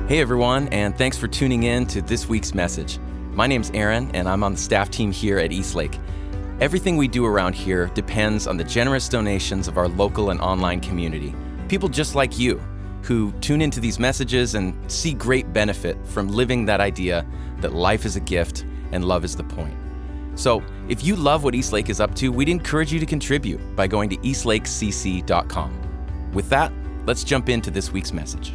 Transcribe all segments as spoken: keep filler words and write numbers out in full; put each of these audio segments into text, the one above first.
Hey everyone, and thanks for tuning in to this week's message. My name's Aaron, and I'm on the staff team here at Eastlake. Everything we do around here depends on the generous donations of our local and online community. People just like you, who tune into these messages and see great benefit from living that idea that life is a gift and love is the point. So, if you love what Eastlake is up to, we'd encourage you to contribute by going to eastlake c c dot com. With that, let's jump into this week's message.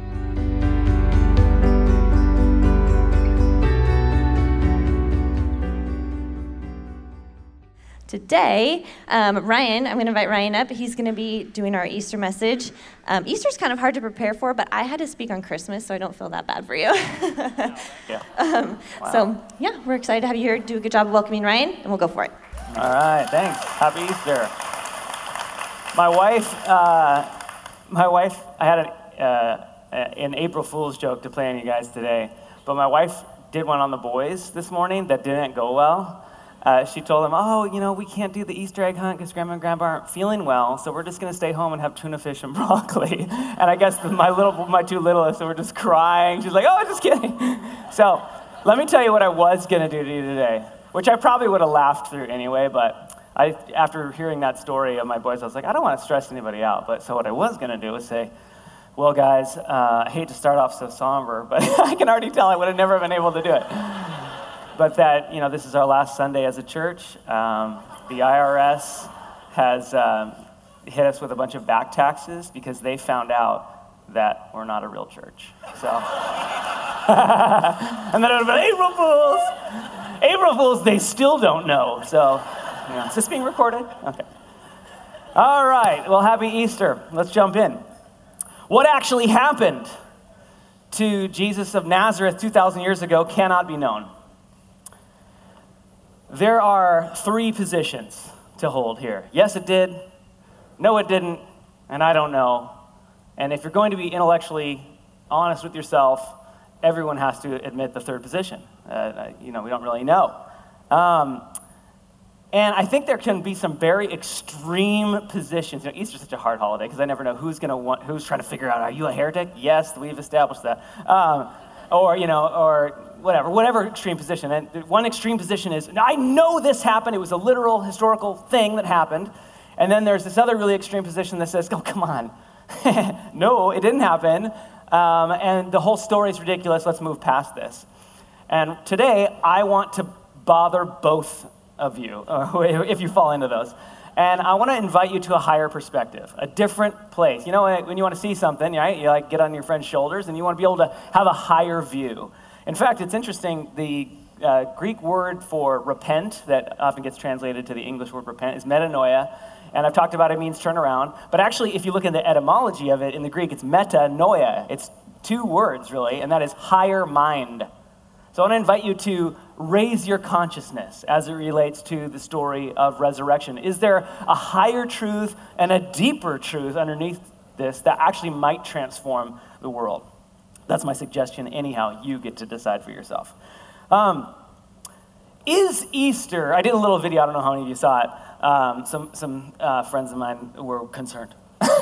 Today, um, Ryan, I'm going to invite Ryan up. He's going to be doing our Easter message. Um, Easter's kind of hard to prepare for, but I had to speak on Christmas, so I don't feel that bad for you. yeah. um, wow. So, yeah, we're excited to have you here. Do a good job of welcoming Ryan, and we'll go for it. All right, thanks. Happy Easter. My wife, uh, my wife, I had a, uh, an April Fool's joke to play on you guys today, but my wife did one on the boys this morning that didn't go well. Uh, she told them, oh, you know, we can't do the Easter egg hunt because Grandma and Grandpa aren't feeling well, so we're just going to stay home and have tuna fish and broccoli. And I guess my little, my two littlest were just crying. She's like, oh, just kidding. So let me tell you what I was going to do to you today, which I probably would have laughed through anyway, but I, after hearing that story of my boys, I was like, I don't want to stress anybody out. But so what I was going to do was say, well, guys, uh, I hate to start off so somber, but I can already tell I would have never been able to do it. But that, you know, this is our last Sunday as a church. Um, the I R S has um, hit us with a bunch of back taxes because they found out that we're not a real church. So, and then it would have been April Fools. April Fools, they still don't know. So, you know, is this being recorded? Okay. All right. Well, happy Easter. Let's jump in. What actually happened to Jesus of Nazareth two thousand years ago cannot be known. There are three positions to hold here. Yes, it did. No, it didn't. And I don't know. And if you're going to be intellectually honest with yourself, everyone has to admit the third position. Uh, you know, we don't really know. Um, and I think there can be some very extreme positions. You know, Easter's such a hard holiday because I never know who's going to want, who's trying to figure out, are you a heretic? Yes, we've established that. Um, or, you know, or whatever, whatever extreme position. And one extreme position is, I know this happened. It was a literal historical thing that happened. And then there's this other really extreme position that says, oh, come on. No, it didn't happen. Um, and the whole story is ridiculous. Let's move past this. And today, I want to bother both of you, uh, if you fall into those. And I want to invite you to a higher perspective, a different place. You know, when you want to see something, right? You like get on your friend's shoulders, and you want to be able to have a higher view. In fact, it's interesting, the uh, Greek word for repent that often gets translated to the English word repent is metanoia, and I've talked about it means turn around, but actually if you look in the etymology of it in the Greek, it's metanoia. It's two words really, and that is higher mind. So I want to invite you to raise your consciousness as it relates to the story of resurrection. Is there a higher truth and a deeper truth underneath this that actually might transform the world? That's my suggestion. Anyhow, you get to decide for yourself. Um, is Easter, I did a little video, I don't know how many of you saw it. Um, some some uh, friends of mine were concerned.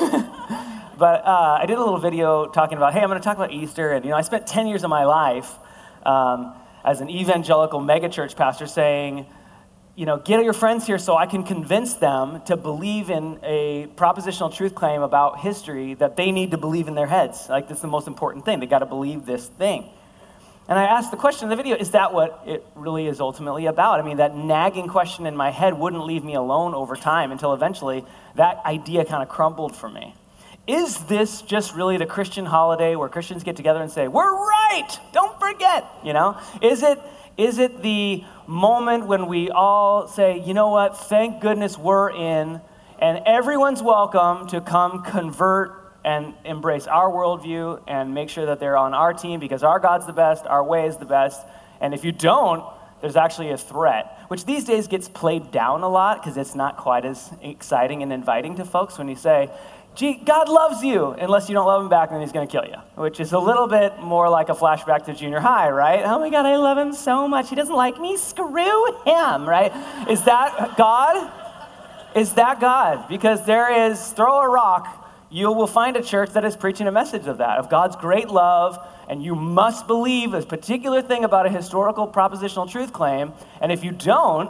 But uh, I did a little video talking about, hey, I'm going to talk about Easter. And, you know, I spent ten years of my life um, as an evangelical megachurch pastor saying, you know, get your friends here so I can convince them to believe in a propositional truth claim about history that they need to believe in their heads. Like, that's the most important thing. They got to believe this thing. And I asked the question in the video, is that what it really is ultimately about? I mean, that nagging question in my head wouldn't leave me alone over time until eventually that idea kind of crumbled for me. Is this just really the Christian holiday where Christians get together and say, we're right, don't forget, you know? Is it Is it the moment when we all say, you know what, thank goodness we're in, and everyone's welcome to come convert and embrace our worldview and make sure that they're on our team because our God's the best, our way is the best, and if you don't, there's actually a threat, which these days gets played down a lot because it's not quite as exciting and inviting to folks when you say, gee, God loves you, unless you don't love him back, then he's going to kill you, which is a little bit more like a flashback to junior high, right? Oh my God, I love him so much. He doesn't like me. Screw him, right? Is that God? Is that God? Because there is, throw a rock, you will find a church that is preaching a message of that, of God's great love, and you must believe a particular thing about a historical propositional truth claim, and if you don't,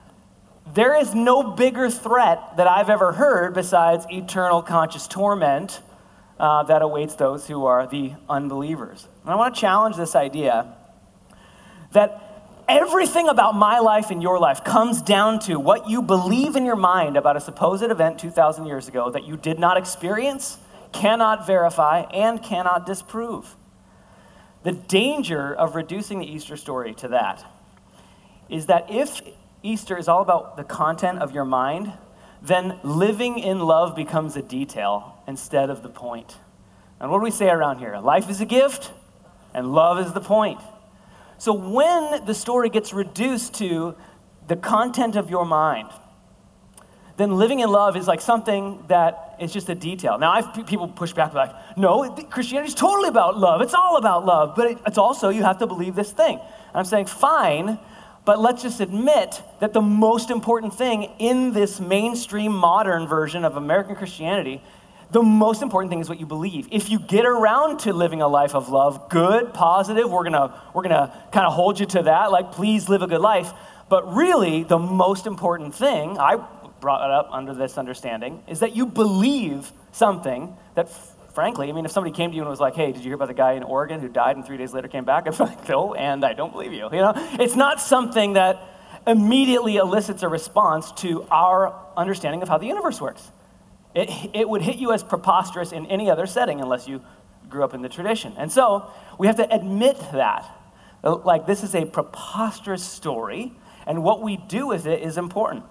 there is no bigger threat that I've ever heard besides eternal conscious torment uh, that awaits those who are the unbelievers. And I want to challenge this idea that everything about my life and your life comes down to what you believe in your mind about a supposed event two thousand years ago that you did not experience, cannot verify, and cannot disprove. The danger of reducing the Easter story to that is that if Easter is all about the content of your mind, then living in love becomes a detail instead of the point. And what do we say around here? Life is a gift, and love is the point. So when the story gets reduced to the content of your mind, then living in love is like something that is just a detail. Now, I've people push back like, no, Christianity is totally about love. It's all about love, but it, it's also you have to believe this thing. And I'm saying, fine, but let's just admit that the most important thing in this mainstream modern version of American Christianity, the most important thing is what you believe. If you get around to living a life of love, good, positive, we're gonna we're gonna kind of hold you to that, like please live a good life. But really, the most important thing, I brought it up under this understanding, is that you believe something that, frankly, I mean, if somebody came to you and was like, hey, did you hear about the guy in Oregon who died and three days later came back? I'd be like, no, and I don't believe you. You know, it's not something that immediately elicits a response to our understanding of how the universe works. It, it would hit you as preposterous in any other setting unless you grew up in the tradition. And so we have to admit that. Like, this is a preposterous story, and what we do with it is important.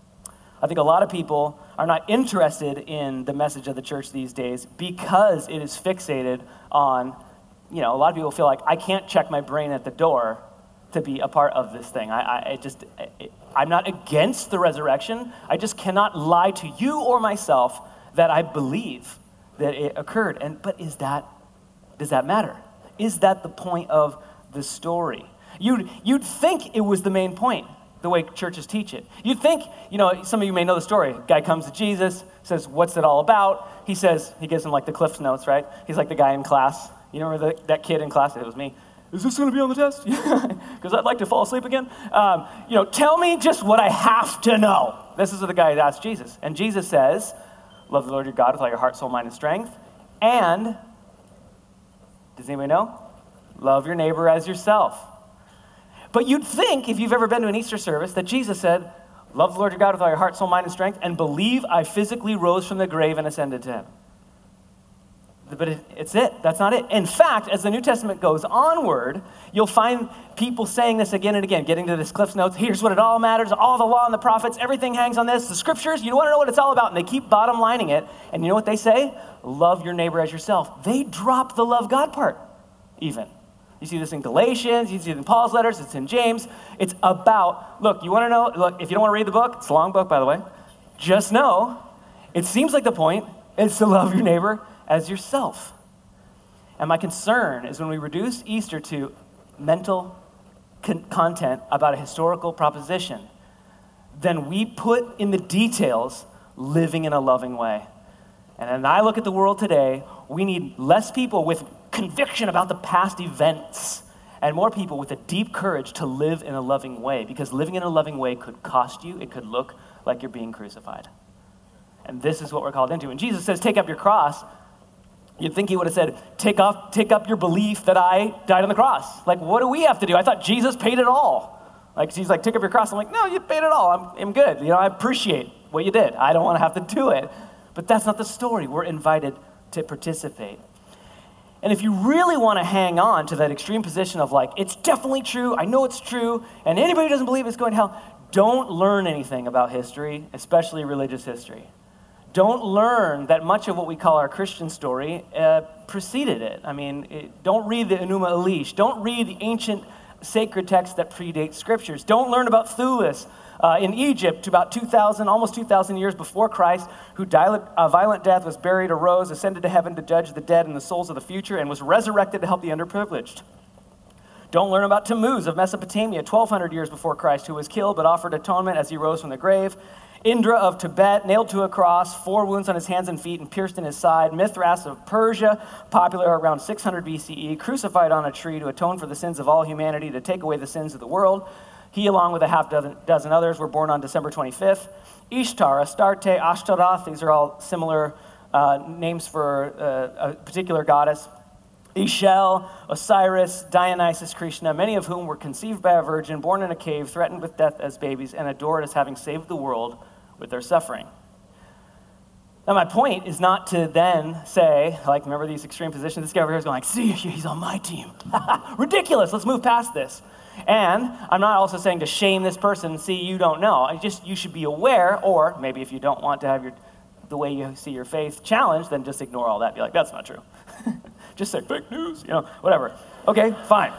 I think a lot of people are not interested in the message of the church these days because it is fixated on, you know, a lot of people feel like, I can't check my brain at the door to be a part of this thing. I, I it just, it, I'm not against the resurrection. I just cannot lie to you or myself that I believe that it occurred. And but is that, does that matter? Is that the point of the story? You'd, you'd think it was the main point, the way churches teach it. You'd think, you know, some of you may know the story. Guy comes to Jesus, says, what's it all about? He says, he gives him like the Cliff Notes, right? He's like the guy in class. You remember the, that kid in class? It was me. Is this going to be on the test? Because I'd like to fall asleep again. Um, you know, tell me just what I have to know. This is what the guy asked Jesus. And Jesus says, love the Lord your God with all your heart, soul, mind, and strength. And, does anybody know? Love your neighbor as yourself. But you'd think, if you've ever been to an Easter service, that Jesus said, love the Lord your God with all your heart, soul, mind, and strength, and believe I physically rose from the grave and ascended to him. But it, it's it. That's not it. In fact, as the New Testament goes onward, you'll find people saying this again and again, getting to this Cliff Notes. Here's what it all matters. All the law and the prophets, everything hangs on this. The scriptures, you want to know what it's all about. And they keep bottom lining it. And you know what they say? Love your neighbor as yourself. They drop the love God part, even. You see this in Galatians. You see it in Paul's letters. It's in James. It's about, look, you want to know, look, if you don't want to read the book, it's a long book, by the way. Just know, it seems like the point is to love your neighbor as yourself. And my concern is when we reduce Easter to mental con- content about a historical proposition, then we put in the details living in a loving way. And when I look at the world today, we need less people with conviction about the past events and more people with a deep courage to live in a loving way, because living in a loving way could cost you. It could look like you're being crucified. And this is what we're called into. And Jesus says, take up your cross. You'd think he would have said, take up, take up your belief that I died on the cross. Like, what do we have to do? I thought Jesus paid it all. Like, he's like, take up your cross. I'm like, no, you paid it all. I'm, I'm good. You know, I appreciate what you did. I don't want to have to do it. But that's not the story. We're invited to participate. And if you really want to hang on to that extreme position of like, it's definitely true, I know it's true, and anybody who doesn't believe it's going to hell, don't learn anything about history, especially religious history. Don't learn that much of what we call our Christian story uh, preceded it. I mean, it, don't read the Enuma Elish. Don't read the ancient sacred texts that predate scriptures. Don't learn about Thulis uh, in Egypt about two thousand, almost two thousand years before Christ, who died a violent death, was buried, arose, ascended to heaven to judge the dead and the souls of the future, and was resurrected to help the underprivileged. Don't learn about Tammuz of Mesopotamia, twelve hundred years before Christ, who was killed but offered atonement as he rose from the grave. Indra of Tibet, nailed to a cross, four wounds on his hands and feet and pierced in his side. Mithras of Persia, popular around six hundred B C E, crucified on a tree to atone for the sins of all humanity, to take away the sins of the world. He, along with a half dozen, dozen others, were born on December twenty-fifth. Ishtar, Astarte, Ashtaroth, these are all similar uh, names for uh, a particular goddess. Ishel, Osiris, Dionysus, Krishna, many of whom were conceived by a virgin, born in a cave, threatened with death as babies, and adored as having saved the world with their suffering. Now, my point is not to then say, like, remember these extreme positions? This guy over here is going like, see, he's on my team. Ridiculous, let's move past this. And I'm not also saying to shame this person, see, you don't know. I just, you should be aware, or maybe if you don't want to have your the way you see your faith challenged, then just ignore all that. Be like, that's not true. Just say fake news, you know, whatever. Okay, fine.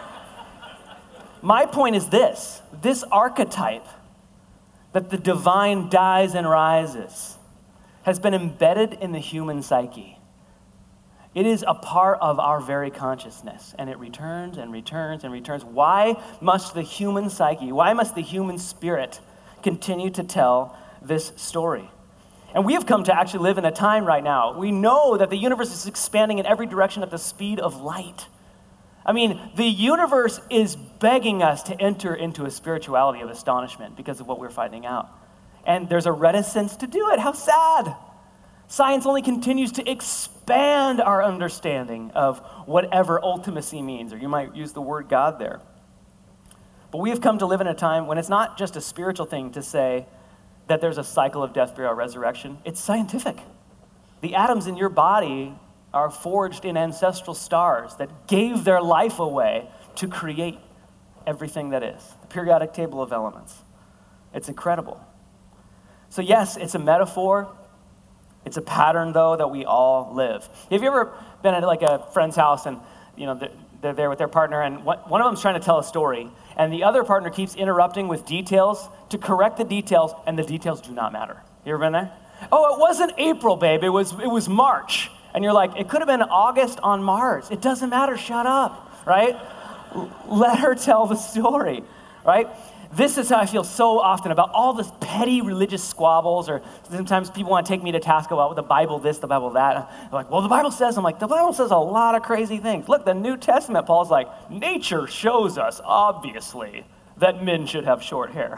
My point is this. This archetype that the divine dies and rises has been embedded in the human psyche. It is a part of our very consciousness, and it returns and returns and returns. Why must the human psyche, why must the human spirit continue to tell this story? And we have come to actually live in a time right now. We know that the universe is expanding in every direction at the speed of light. I mean, the universe is begging us to enter into a spirituality of astonishment because of what we're finding out. And there's a reticence to do it. How sad. Science only continues to expand our understanding of whatever ultimacy means, or you might use the word God there. But we have come to live in a time when it's not just a spiritual thing to say that there's a cycle of death, burial, resurrection. It's scientific. The atoms in your body are forged in ancestral stars that gave their life away to create everything that is. The periodic table of elements. It's incredible. So yes, it's a metaphor. It's a pattern, though, that we all live. Have you ever been at like a friend's house and you know they're there with their partner and one of them's trying to tell a story and the other partner keeps interrupting with details to correct the details, and the details do not matter. You ever been there? Oh, it wasn't April, babe. It was it was March. And you're like, it could have been August on Mars. It doesn't matter. Shut up, right? Let her tell the story, right? This is how I feel so often about all this petty religious squabbles, or sometimes people want to take me to task about the Bible this, the Bible that. They're like, well, the Bible says, I'm like, the Bible says a lot of crazy things. Look, the New Testament, Paul's like, nature shows us, obviously, that men should have short hair.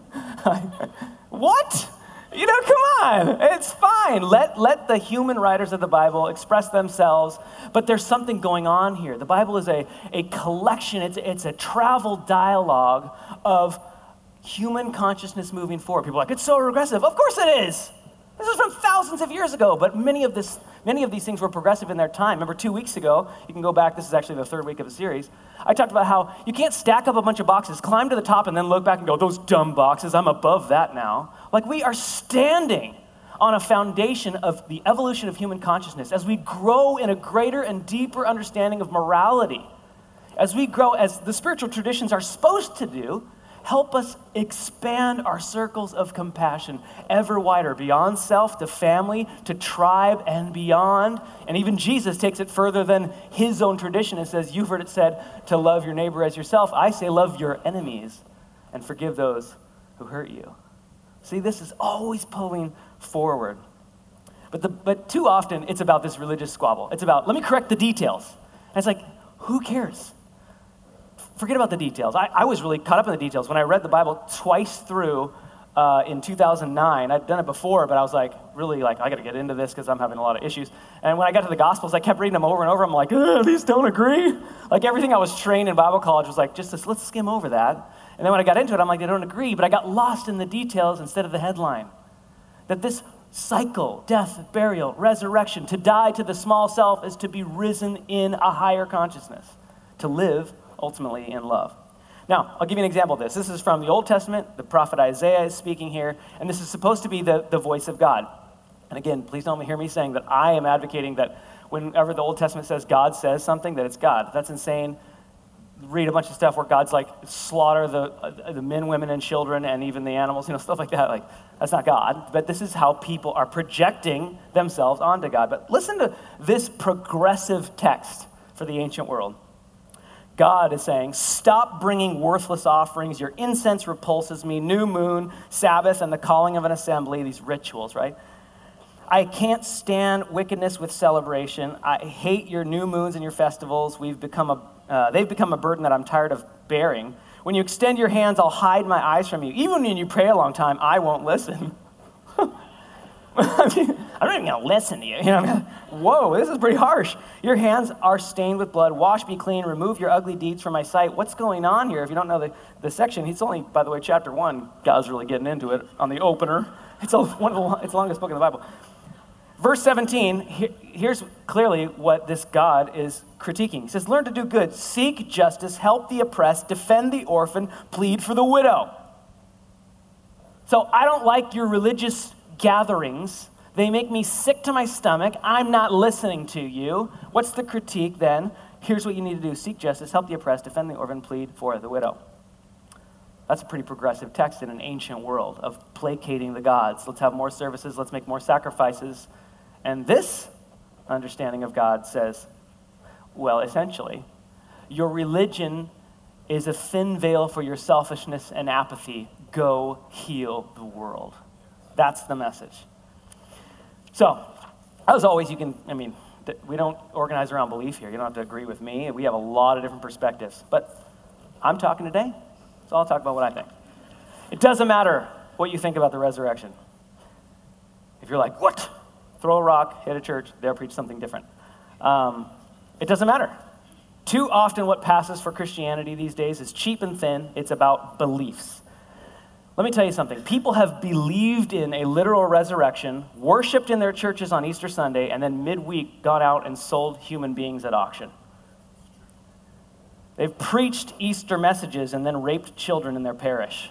What? You know, come on, it's fine. Let, let the human writers of the Bible express themselves, but there's something going on here. The Bible is a, a collection, it's, it's a travel dialogue of human consciousness moving forward. People are like, it's so regressive. Of course it is. This is from thousands of years ago, but many of this, many of these things were progressive in their time. Remember two weeks ago, you can go back, this is actually the third week of the series, I talked about how you can't stack up a bunch of boxes, climb to the top, and then look back and go, those dumb boxes, I'm above that now. Like, we are standing on a foundation of the evolution of human consciousness as we grow in a greater and deeper understanding of morality. As we grow, as the spiritual traditions are supposed to do, help us expand our circles of compassion ever wider, beyond self to family to tribe and beyond. And even Jesus takes it further than his own tradition and says, you've heard it said to love your neighbor as yourself. I say love your enemies and forgive those who hurt you. See, this is always pulling forward. But, the, but too often, it's about this religious squabble. It's about, let me correct the details. And it's like, who cares? Forget about the details. I, I was really caught up in the details. When I read the Bible twice through uh, in two thousand nine, I'd done it before, but I was like, really, like, I got to get into this because I'm having a lot of issues. And when I got to the Gospels, I kept reading them over and over. I'm like, these don't agree. Like, everything I was trained in Bible college was like, just this, let's skim over that. And then when I got into it, I'm like, they don't agree. But I got lost in the details instead of the headline. That this cycle, death, burial, resurrection, to die to the small self is to be risen in a higher consciousness, to live ultimately in love. Now, I'll give you an example of this. This is from the Old Testament. The prophet Isaiah is speaking here, and this is supposed to be the, the voice of God. And again, please don't hear me saying that I am advocating that whenever the Old Testament says God says something, that it's God. That's insane. Read a bunch of stuff where God's like, slaughter the uh, the men, women, and children, and even the animals, you know, stuff like that. Like, that's not God. But this is how people are projecting themselves onto God. But listen to this progressive text for the ancient world. God is saying, stop bringing worthless offerings. Your incense repulses me. New moon, Sabbath, and the calling of an assembly, these rituals, right? I can't stand wickedness with celebration. I hate your new moons and your festivals. We've become a, uh, they've become a burden that I'm tired of bearing. When you extend your hands, I'll hide my eyes from you. Even when you pray a long time, I won't listen. I mean, I'm not even going to listen to you. you know, I mean, whoa, this is pretty harsh. Your hands are stained with blood. Wash me clean. Remove your ugly deeds from my sight. What's going on here? If you don't know the, the section, it's only, by the way, chapter one. God's really getting into it on the opener. It's a, one of the it's the longest book in the Bible. Verse seventeen, here, here's clearly what this God is critiquing. He says, learn to do good, seek justice, help the oppressed, defend the orphan, plead for the widow. So I don't like your religious gatherings. They make me sick to my stomach. I'm not listening to you. What's the critique then? Here's what you need to do. Seek justice, help the oppressed, defend the orphan, plead for the widow. That's a pretty progressive text in an ancient world of placating the gods. Let's have more services. Let's make more sacrifices. And this understanding of God says, well, essentially, your religion is a thin veil for your selfishness and apathy. Go heal the world. That's the message. So, as always, you can, I mean, we don't organize around belief here. You don't have to agree with me. We have a lot of different perspectives. But I'm talking today, so I'll talk about what I think. It doesn't matter what you think about the resurrection. If you're like, what? Throw a rock, hit a church, they'll preach something different. Um, it doesn't matter. Too often what passes for Christianity these days is cheap and thin. It's about beliefs. Let me tell you something. People have believed in a literal resurrection, worshiped in their churches on Easter Sunday, and then midweek gone out and sold human beings at auction. They've preached Easter messages and then raped children in their parish.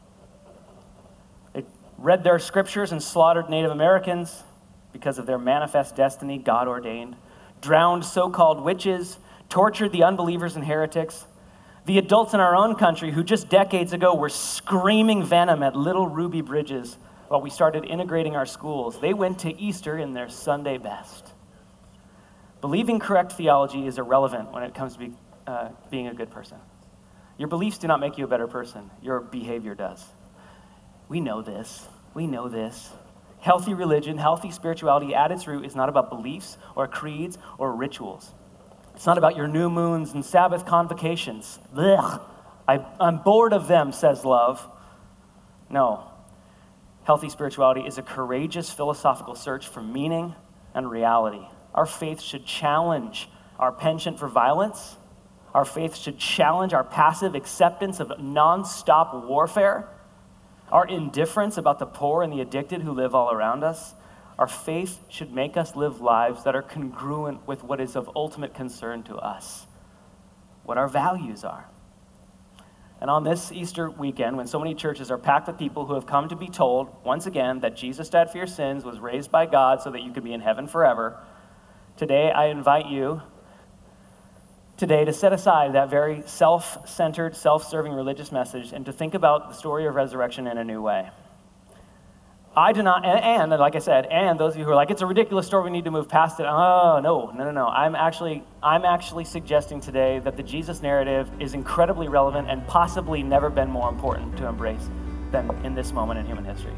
They read their scriptures and slaughtered Native Americans because of their manifest destiny, God ordained, drowned so-called witches, tortured the unbelievers and heretics. The adults in our own country who just decades ago were screaming venom at little ruby bridges while we started integrating our schools, they went to Easter in their Sunday best. Believing correct theology is irrelevant when it comes to be, uh, being a good person. Your beliefs do not make you a better person. Your behavior does. We know this. We know this. Healthy religion, healthy spirituality at its root is not about beliefs or creeds or rituals. It's not about your new moons and Sabbath convocations. Ugh, I, I'm bored of them, says love. No. Healthy spirituality is a courageous philosophical search for meaning and reality. Our faith should challenge our penchant for violence. Our faith should challenge our passive acceptance of nonstop warfare. Our indifference about the poor and the addicted who live all around us. Our faith should make us live lives that are congruent with what is of ultimate concern to us, what our values are. And on this Easter weekend, when so many churches are packed with people who have come to be told, once again, that Jesus died for your sins, was raised by God so that you could be in heaven forever, today I invite you today to set aside that very self-centered, self-serving religious message and to think about the story of resurrection in a new way. I do not, and, and like I said, and those of you who are like, it's a ridiculous story, we need to move past it. Oh, no, no, no, no. I'm actually, I'm actually suggesting today that the Jesus narrative is incredibly relevant and possibly never been more important to embrace than in this moment in human history.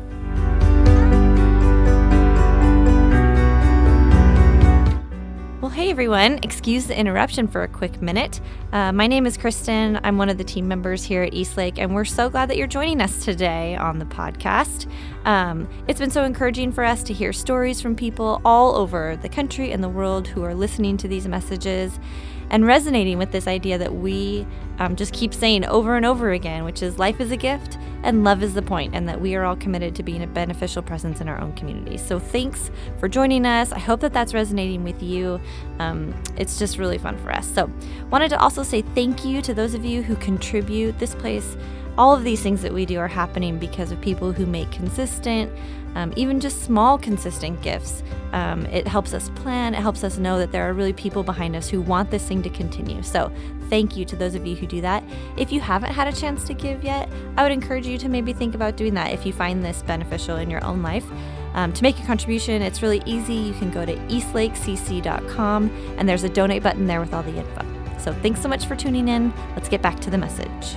Well, hey everyone, excuse the interruption for a quick minute. Uh, my name is Kristen. I'm one of the team members here at Eastlake, and we're so glad that you're joining us today on the podcast. Um, it's been so encouraging for us to hear stories from people all over the country and the world who are listening to these messages and resonating with this idea that we um, just keep saying over and over again, which is life is a gift and love is the point, and that we are all committed to being a beneficial presence in our own community. So thanks for joining us. I hope that that's resonating with you. Um, it's just really fun for us. So wanted to also say thank you to those of you who contribute. This place, all of these things that we do are happening because of people who make consistent, um, even just small consistent gifts. Um, it helps us plan. It helps us know that there are really people behind us who want this thing to continue. So thank you to those of you who do that. If you haven't had a chance to give yet, I would encourage you to maybe think about doing that if you find this beneficial in your own life. Um, to make a contribution, it's really easy. You can go to eastlake c c dot com and there's a donate button there with all the info. So thanks so much for tuning in. Let's get back to the message.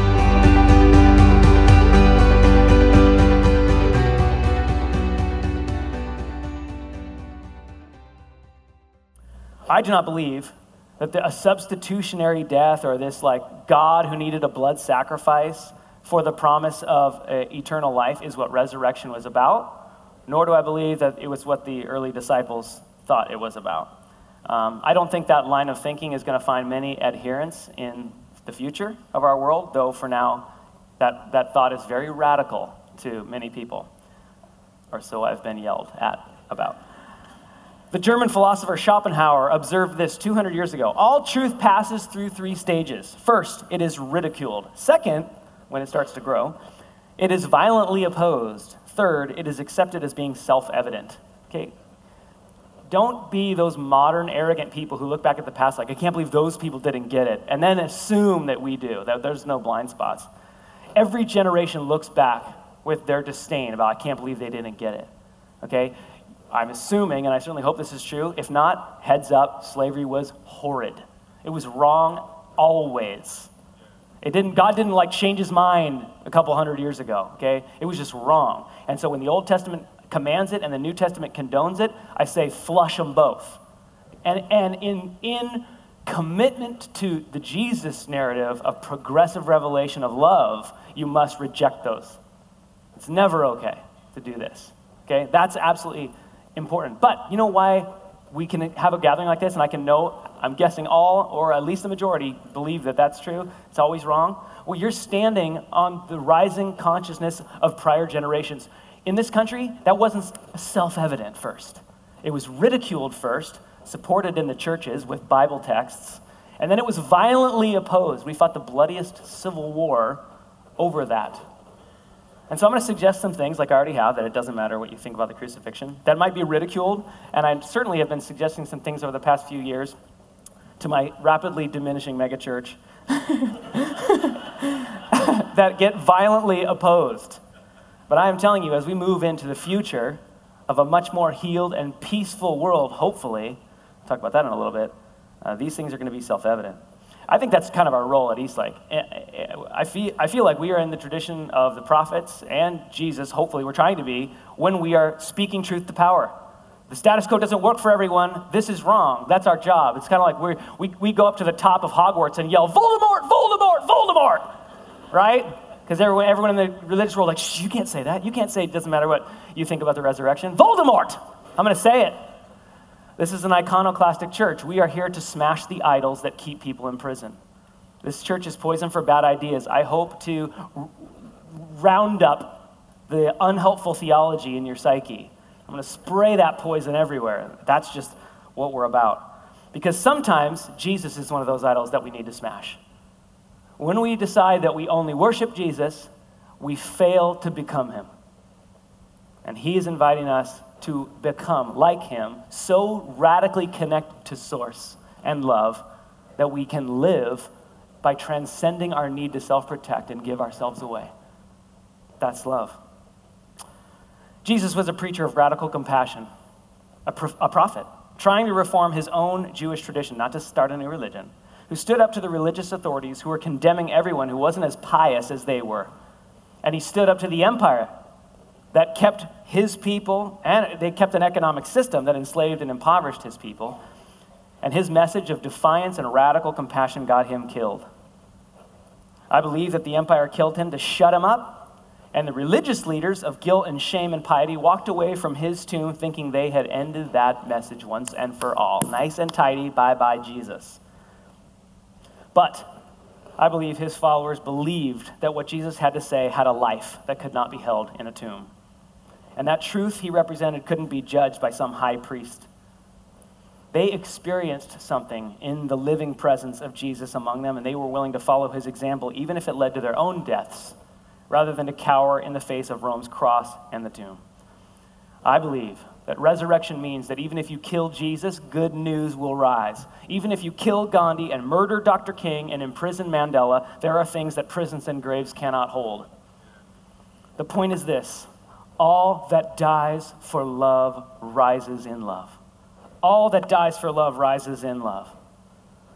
I do not believe that the, a substitutionary death or this like God who needed a blood sacrifice for the promise of uh, eternal life is what resurrection was about, nor do I believe that it was what the early disciples thought it was about. Um, I don't think that line of thinking is going to find many adherents in the future of our world, though for now that, that thought is very radical to many people, or so I've been yelled at about. The German philosopher Schopenhauer observed this two hundred years ago. All truth passes through three stages. First, it is ridiculed. Second, when it starts to grow, it is violently opposed. Third, it is accepted as being self-evident. Okay? Don't be those modern, arrogant people who look back at the past like, I can't believe those people didn't get it, and then assume that we do, that there's no blind spots. Every generation looks back with their disdain about, I can't believe they didn't get it. Okay? I'm assuming, and I certainly hope this is true, if not, heads up, slavery was horrid. It was wrong always. It didn't, God didn't like change his mind a couple hundred years ago, okay? It was just wrong. And so when the Old Testament commands it and the New Testament condones it, I say flush them both. And, and in, in commitment to the Jesus narrative of progressive revelation of love, you must reject those. It's never okay to do this, okay? That's absolutely important. But you know why we can have a gathering like this and I can know, I'm guessing all, or at least the majority, believe that that's true? It's always wrong? Well, you're standing on the rising consciousness of prior generations. In this country, that wasn't self-evident first. It was ridiculed first, supported in the churches with Bible texts, and then it was violently opposed. We fought the bloodiest civil war over that. And so I'm going to suggest some things, like I already have, that it doesn't matter what you think about the crucifixion, that might be ridiculed, and I certainly have been suggesting some things over the past few years to my rapidly diminishing megachurch that get violently opposed. But I am telling you, as we move into the future of a much more healed and peaceful world, hopefully, I'll talk about that in a little bit, uh, these things are going to be self-evident. I think that's kind of our role at Eastlake. I feel, I feel like we are in the tradition of the prophets and Jesus, hopefully we're trying to be, when we are speaking truth to power. The status quo doesn't work for everyone. This is wrong. That's our job. It's kind of like we're, we we go up to the top of Hogwarts and yell, Voldemort, Voldemort, Voldemort, right? Because everyone, everyone in the religious world is like, shh, you can't say that. You can't say it doesn't matter what you think about the resurrection. Voldemort! I'm going to say it. This is an iconoclastic church. We are here to smash the idols that keep people in prison. This church is poison for bad ideas. I hope to r- round up the unhelpful theology in your psyche. I'm going to spray that poison everywhere. That's just what we're about. Because sometimes Jesus is one of those idols that we need to smash. When we decide that we only worship Jesus, we fail to become him. And he is inviting us to become like him, so radically connected to source and love that we can live by transcending our need to self-protect and give ourselves away. That's love. Jesus was a preacher of radical compassion, a, pro- a prophet, trying to reform his own Jewish tradition, not to start a new religion, who stood up to the religious authorities who were condemning everyone who wasn't as pious as they were. And he stood up to the empire that kept his people, and they kept an economic system that enslaved and impoverished his people. And his message of defiance and radical compassion got him killed. I believe that the empire killed him to shut him up, and the religious leaders of guilt and shame and piety walked away from his tomb thinking they had ended that message once and for all. Nice and tidy, bye-bye Jesus. But I believe his followers believed that what Jesus had to say had a life that could not be held in a tomb. And that truth he represented couldn't be judged by some high priest. They experienced something in the living presence of Jesus among them, and they were willing to follow his example, even if it led to their own deaths, rather than to cower in the face of Rome's cross and the tomb. I believe that resurrection means that even if you kill Jesus, good news will rise. Even if you kill Gandhi and murder Doctor King and imprison Mandela, there are things that prisons and graves cannot hold. The point is this: all that dies for love rises in love. All that dies for love rises in love.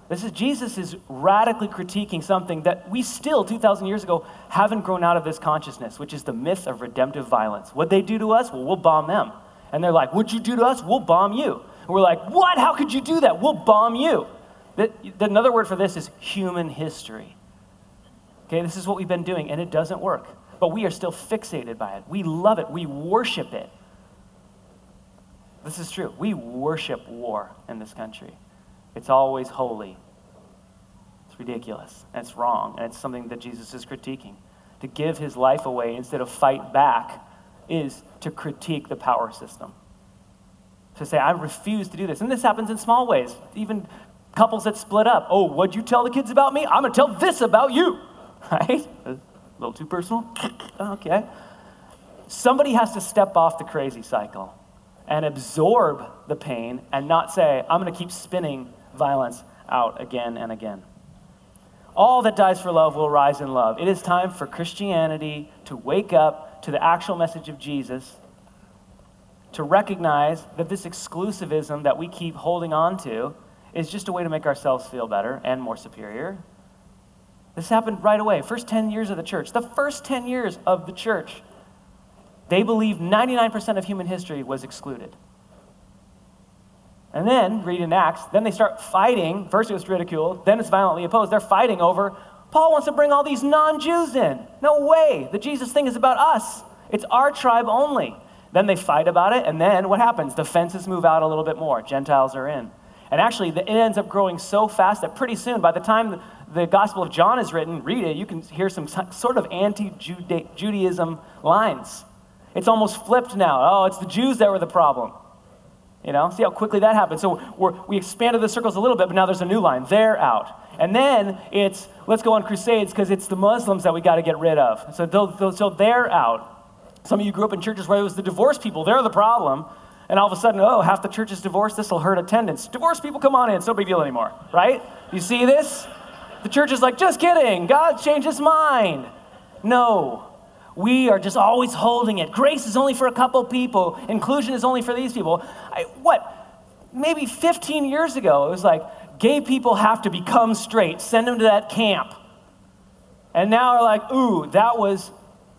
This is Jesus is radically critiquing something that we still, two thousand years ago, haven't grown out of this consciousness, which is the myth of redemptive violence. What'd they do to us? Well, we'll bomb them. And they're like, what'd you do to us? We'll bomb you. And we're like, what? How could you do that? We'll bomb you. That, another word for this is human history. Okay, this is what we've been doing, and it doesn't work. But we are still fixated by it. We love it. We worship it. This is true. We worship war in this country. It's always holy. It's ridiculous, and it's wrong, and it's something that Jesus is critiquing. To give his life away instead of fight back is to critique the power system. To say, I refuse to do this. And this happens in small ways. Even couples that split up. Oh, what'd you tell the kids about me? I'm going to tell this about you. Right? A little too personal? Okay. Somebody has to step off the crazy cycle and absorb the pain and not say, I'm going to keep spinning violence out again and again. All that dies for love will rise in love. It is time for Christianity to wake up to the actual message of Jesus, to recognize that this exclusivism that we keep holding on to is just a way to make ourselves feel better and more superior. This happened right away. First ten years of the church. The first ten years of the church, they believed ninety-nine percent of human history was excluded. And then, read in Acts, then they start fighting. First it was ridiculed, then it's violently opposed. They're fighting over, Paul wants to bring all these non-Jews in. No way. The Jesus thing is about us. It's our tribe only. Then they fight about it, and then what happens? The fences move out a little bit more. Gentiles are in. And actually, it ends up growing so fast that pretty soon, by the time the Gospel of John is written, read it, you can hear some sort of anti-Judaism lines. It's almost flipped now. Oh, it's the Jews that were the problem. You know, see how quickly that happened. So we're, we expanded the circles a little bit, but now there's a new line. They're out. And then it's, let's go on crusades because it's the Muslims that we got to get rid of. So, those, so they're out. Some of you grew up in churches where it was the divorced people. They're the problem. And all of a sudden, oh, half the church is divorced. This will hurt attendance. Divorced people, come on in. It's no big deal anymore, right? You see this? The church is like, just kidding. God changed his mind. No. We are just always holding it. Grace is only for a couple people. Inclusion is only for these people. I, what? Maybe fifteen years ago, it was like, gay people have to become straight. Send them to that camp. And now we're like, ooh, that was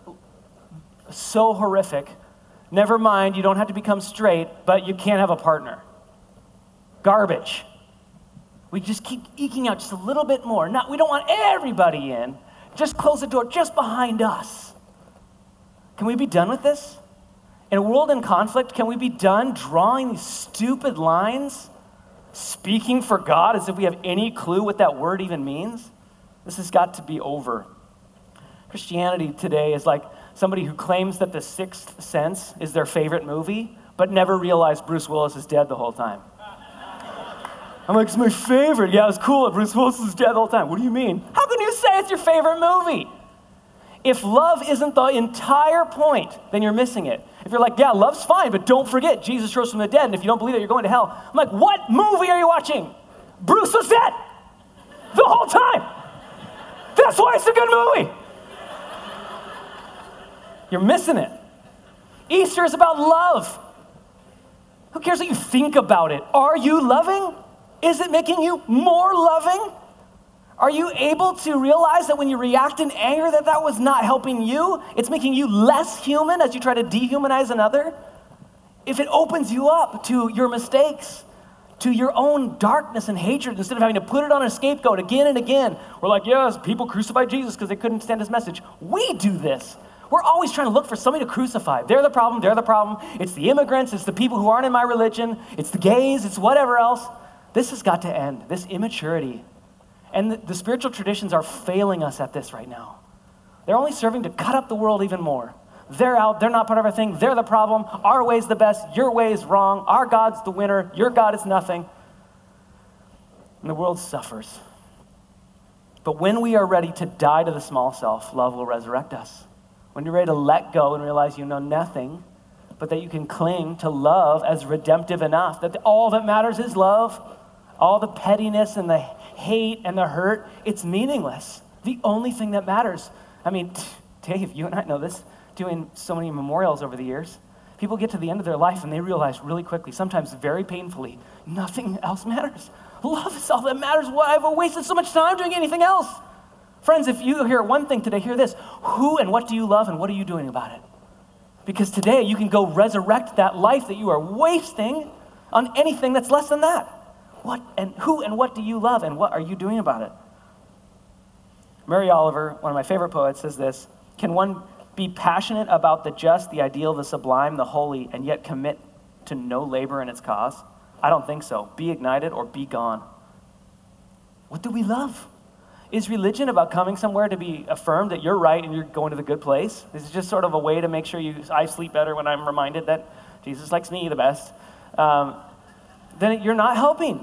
so horrific. Never mind, you don't have to become straight, but you can't have a partner. Garbage. We just keep eking out just a little bit more. Not, we don't want everybody in. Just close the door just behind us. Can we be done with this? In a world in conflict, can we be done drawing these stupid lines, speaking for God as if we have any clue what that word even means? This has got to be over. Christianity today is like somebody who claims that The Sixth Sense is their favorite movie, but never realized Bruce Willis is dead the whole time. I'm like, it's my favorite. Yeah, it was cool that Bruce Willis is dead the whole time. What do you mean? How can you say it's your favorite movie? If love isn't the entire point, then you're missing it. If you're like, yeah, love's fine, but don't forget, Jesus rose from the dead, and if you don't believe that, you're going to hell. I'm like, what movie are you watching? Bruce was dead the whole time. That's why it's a good movie. You're missing it. Easter is about love. Who cares what you think about it? Are you loving? Is it making you more loving? Are you able to realize that when you react in anger that that was not helping you? It's making you less human as you try to dehumanize another? If it opens you up to your mistakes, to your own darkness and hatred, instead of having to put it on a scapegoat again and again, we're like, yes, people crucified Jesus because they couldn't stand his message. We do this. We're always trying to look for somebody to crucify. They're the problem, they're the problem. It's the immigrants, it's the people who aren't in my religion, it's the gays, it's whatever else. This has got to end, this immaturity. And the, the spiritual traditions are failing us at this right now. They're only serving to cut up the world even more. They're out, they're not part of our thing, they're the problem. Our way's the best, your way is wrong. Our God's the winner, your God is nothing. And the world suffers. But when we are ready to die to the small self, love will resurrect us. When you're ready to let go and realize you know nothing, but that you can cling to love as redemptive enough, that all that matters is love. All the pettiness and the hate and the hurt, it's meaningless. The only thing that matters. I mean, Dave, you and I know this, doing so many memorials over the years. People get to the end of their life and they realize really quickly, sometimes very painfully, nothing else matters. Love is all that matters. Why I've wasted so much time doing anything else. Friends, if you hear one thing today, hear this. Who and what do you love and what are you doing about it? Because today you can go resurrect that life that you are wasting on anything that's less than that. What and who and what do you love and what are you doing about it? Mary Oliver, one of my favorite poets, says this: can one be passionate about the just, the ideal, the sublime, the holy, and yet commit to no labor in its cause? I don't think so. Be ignited or be gone. What do we love? Is religion about coming somewhere to be affirmed that you're right and you're going to the good place? Is it just sort of a way to make sure you I sleep better when I'm reminded that Jesus likes me the best? Um, then you're not helping.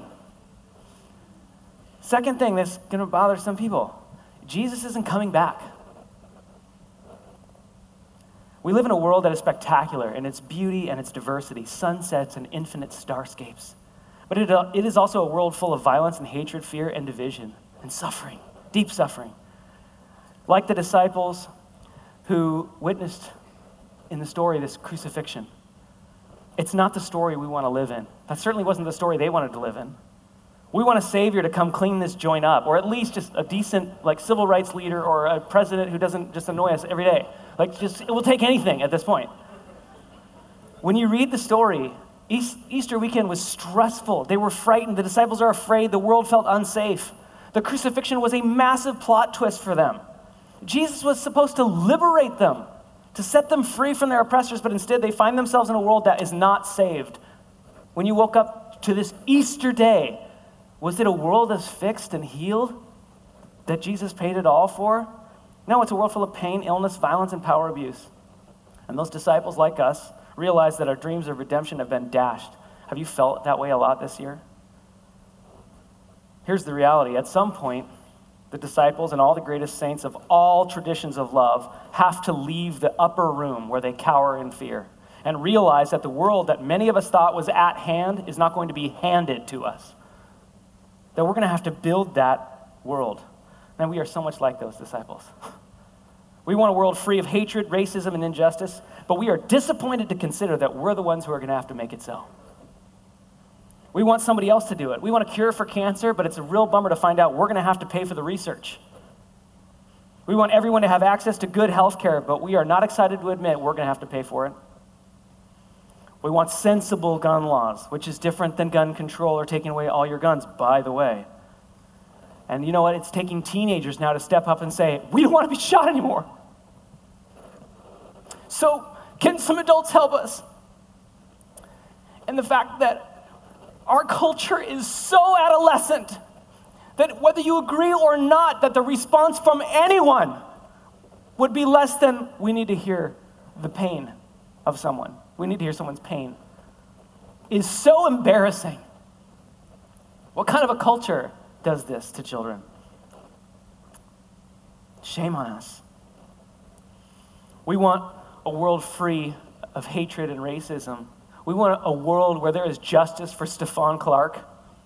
Second thing that's going to bother some people, Jesus isn't coming back. We live in a world that is spectacular in its beauty and its diversity, sunsets and infinite starscapes. But it, uh, it is also a world full of violence and hatred, fear and division and suffering, deep suffering. Like the disciples who witnessed in the story this crucifixion. It's not the story we want to live in. That certainly wasn't the story they wanted to live in. We want a savior to come clean this joint up, or at least just a decent like civil rights leader or a president who doesn't just annoy us every day. Like just, it will take anything at this point. When you read the story, Easter weekend was stressful. They were frightened. The disciples are afraid. The world felt unsafe. The crucifixion was a massive plot twist for them. Jesus was supposed to liberate them, to set them free from their oppressors, but instead they find themselves in a world that is not saved. When you woke up to this Easter day, was it a world that's fixed and healed that Jesus paid it all for? No, it's a world full of pain, illness, violence, and power abuse. And those disciples, like us, realize that our dreams of redemption have been dashed. Have you felt that way a lot this year? Here's the reality. At some point, the disciples and all the greatest saints of all traditions of love have to leave the upper room where they cower in fear and realize that the world that many of us thought was at hand is not going to be handed to us. That we're going to have to build that world. Man, we are so much like those disciples. We want a world free of hatred, racism, and injustice, but we are disappointed to consider that we're the ones who are going to have to make it so. We want somebody else to do it. We want a cure for cancer, but it's a real bummer to find out we're going to have to pay for the research. We want everyone to have access to good health care, but we are not excited to admit we're going to have to pay for it. We want sensible gun laws, which is different than gun control or taking away all your guns, by the way. And you know what? It's taking teenagers now to step up and say, we don't want to be shot anymore. So can some adults help us? And the fact that our culture is so adolescent that whether you agree or not, that the response from anyone would be less than, we need to hear the pain of someone. We need to hear someone's pain. Is so embarrassing. What kind of a culture does this to children? Shame on us. We want a world free of hatred and racism. We want a world where there is justice for Stephon Clark.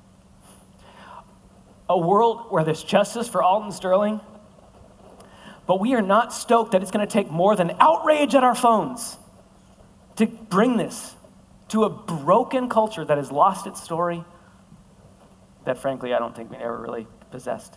A world where there's justice for Alton Sterling. But we are not stoked that it's going to take more than outrage at our phones to bring this to a broken culture that has lost its story, that frankly I don't think we ever really possessed.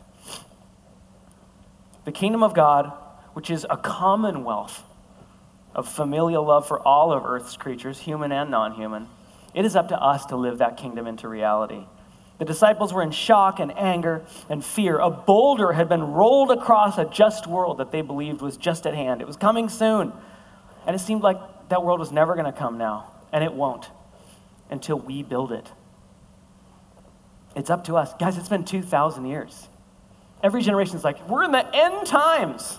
The kingdom of God, which is a commonwealth of familial love for all of Earth's creatures, human and non-human, it is up to us to live that kingdom into reality. The disciples were in shock and anger and fear. A boulder had been rolled across a just world that they believed was just at hand. It was coming soon. And it seemed like that world was never going to come now, and it won't until we build it. It's up to us. Guys, it's been two thousand years. Every generation is like, we're in the end times.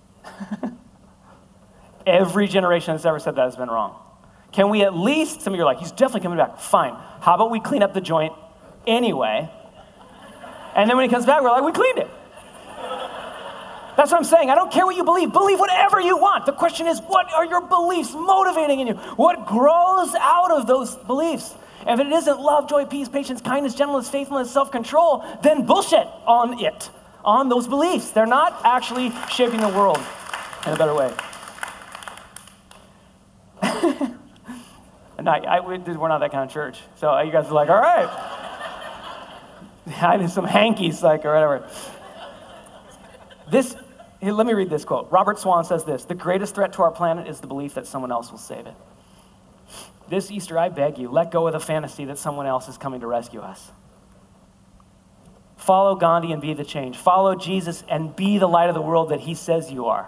Every generation that's ever said that has been wrong. Can we at least, some of you are like, he's definitely coming back. Fine. How about we clean up the joint anyway? And then when he comes back, we're like, we cleaned it. That's what I'm saying. I don't care what you believe. Believe whatever you want. The question is, what are your beliefs motivating in you? What grows out of those beliefs? If it isn't love, joy, peace, patience, kindness, gentleness, faithfulness, self-control, then bullshit on it, on those beliefs. They're not actually shaping the world in a better way. And I, I, we're not that kind of church. So you guys are like, all right. I need some hankies, like, or whatever. This, here, let me read this quote. Robert Swan says this: the greatest threat to our planet is the belief that someone else will save it. This Easter, I beg you, let go of the fantasy that someone else is coming to rescue us. Follow Gandhi and be the change. Follow Jesus and be the light of the world that he says you are.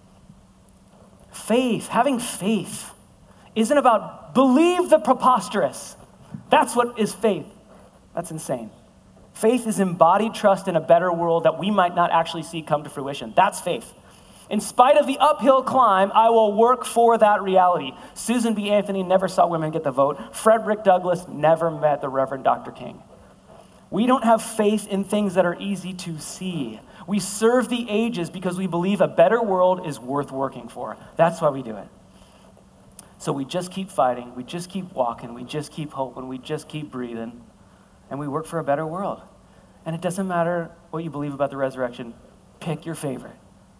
Faith, having faith, isn't about believe the preposterous. That's what is faith. That's insane. Faith is embodied trust in a better world that we might not actually see come to fruition. That's faith. In spite of the uphill climb, I will work for that reality. Susan B. Anthony never saw women get the vote. Frederick Douglass never met the Reverend Doctor King. We don't have faith in things that are easy to see. We serve the ages because we believe a better world is worth working for. That's why we do it. So we just keep fighting. We just keep walking. We just keep hoping. We just keep breathing. And we work for a better world. And it doesn't matter what you believe about the resurrection. Pick your favorite.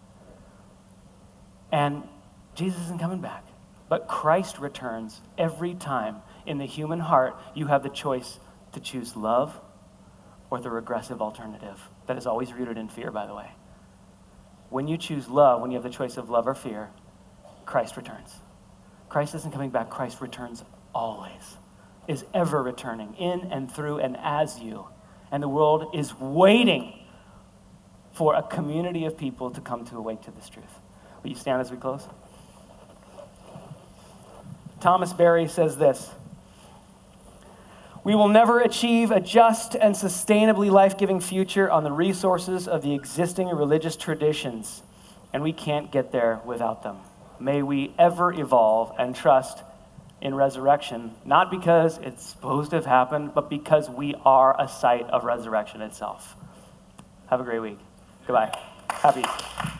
And Jesus isn't coming back. But Christ returns every time. In the human heart, you have the choice to choose love or the regressive alternative that is always rooted in fear, by the way. When you choose love, when you have the choice of love or fear, Christ returns. Christ isn't coming back. Christ returns always, is ever returning in and through and as you. And the world is waiting for a community of people to come to awake to this truth. Will you stand as we close? Thomas Berry says this: we will never achieve a just and sustainably life-giving future on the resources of the existing religious traditions, and we can't get there without them. May we ever evolve and trust in resurrection, not because it's supposed to have happened, but because we are a site of resurrection itself. Have a great week. Goodbye. Happy Easter.